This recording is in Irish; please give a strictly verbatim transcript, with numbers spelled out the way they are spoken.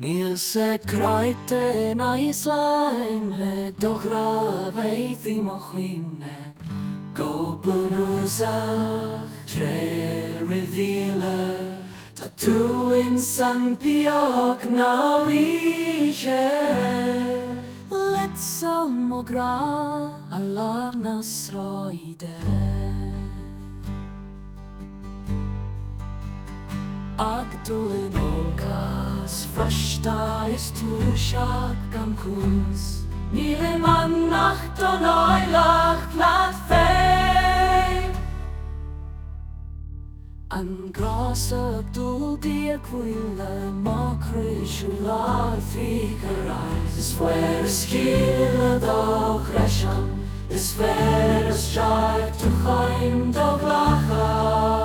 Níl sé croite na islaim le dografeidd i mo chwine Go blynwsach tre ryddile Ta dwi'n san piog na liche Let salmo gra a larna sroide Ag dwyn o gas Frysta is tu siag gan cwns Ni ddim annacht o'n oelach glad fei Yn gros y dŵl di'r gwyle Mo crys yw la'r ffig yr ais Ys fwer ysgil o gresian Ys fer ys draig tu choen do glachau